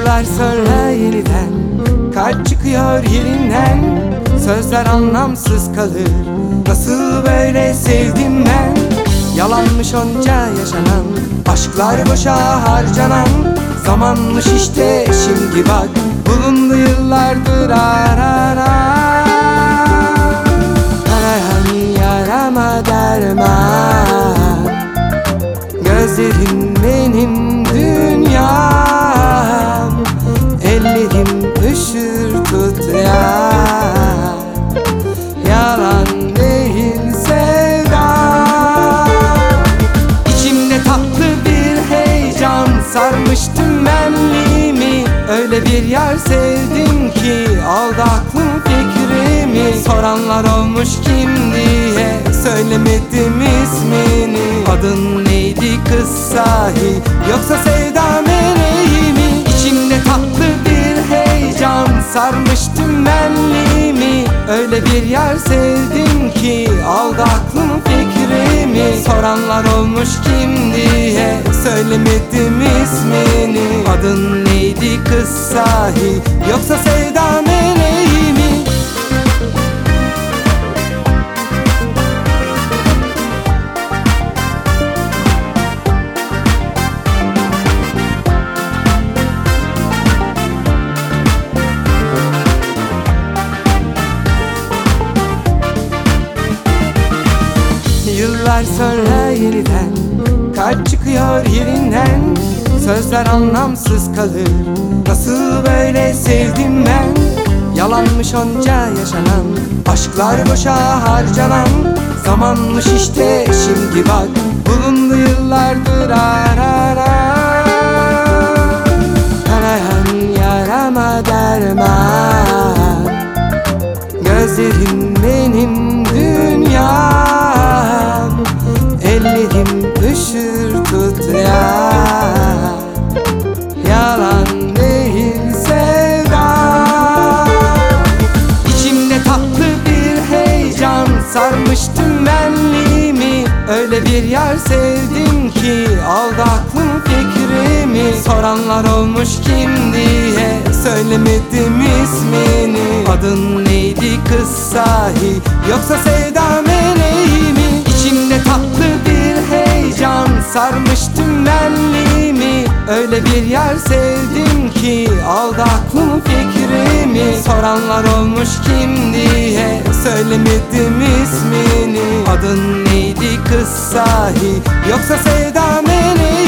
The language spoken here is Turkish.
Yıllar sonra yeniden kalp çıkıyor yerinden. Sözler anlamsız kalır, nasıl böyle sevdim ben. Yalanmış onca yaşanan, aşklar boşa harcanan. Zamanmış işte şimdi bak, bulundu yıllardır aranan. Kanayan yarama derman, gözlerin benim dünyam. Ellerim üşür tutrar, yalan değil sevdam. İçimde tatlı bir heyecan sarmıştım benliğimi. Öyle bir yer sevdim ki aldı aklım fikrimi. Soranlar olmuş kim diye söylemedim ismini. Adın neydi kız sahi, yoksa sevda meleği mi? İçimde tatlı bir heyecan sarmıştım benliğimi. Öyle bir yer sevdim ki aldı aklım fikrimi. Soranlar olmuş kim diye söylemedim ismini. Adın neydi kız sahi, yoksa sevda meleği mi? Yıllar sonra yeniden kalp çıkıyor yerinden. Sözler anlamsız kalır, nasıl böyle sevdim ben. Yalanmış onca yaşanan, aşklar boşa harcanan. Zamanmış işte şimdi bak, bulundu yıllardır aranan. Kanayan yarama derman, gözlerin benim dünyam. Ellerim üşür tutrar, yalan değil sevdam. İçimde tatlı bir heyecan sarmıştım benliğimi. Öyle bir yer sevdim ki aldı aklım fikrimi. Soranlar olmuş kim diye söylemedim ismini. Adın neydi kız sahi, yoksa sevda meleği mi? İçimde tatlı bir heyecan sarmıştım benliğimi. Öyle bir yer sevdim ki aldı aklım fikrimi. Soranlar olmuş kim diye söylemedim ismini. Adın neydi kız sahi, yoksa sevda meleği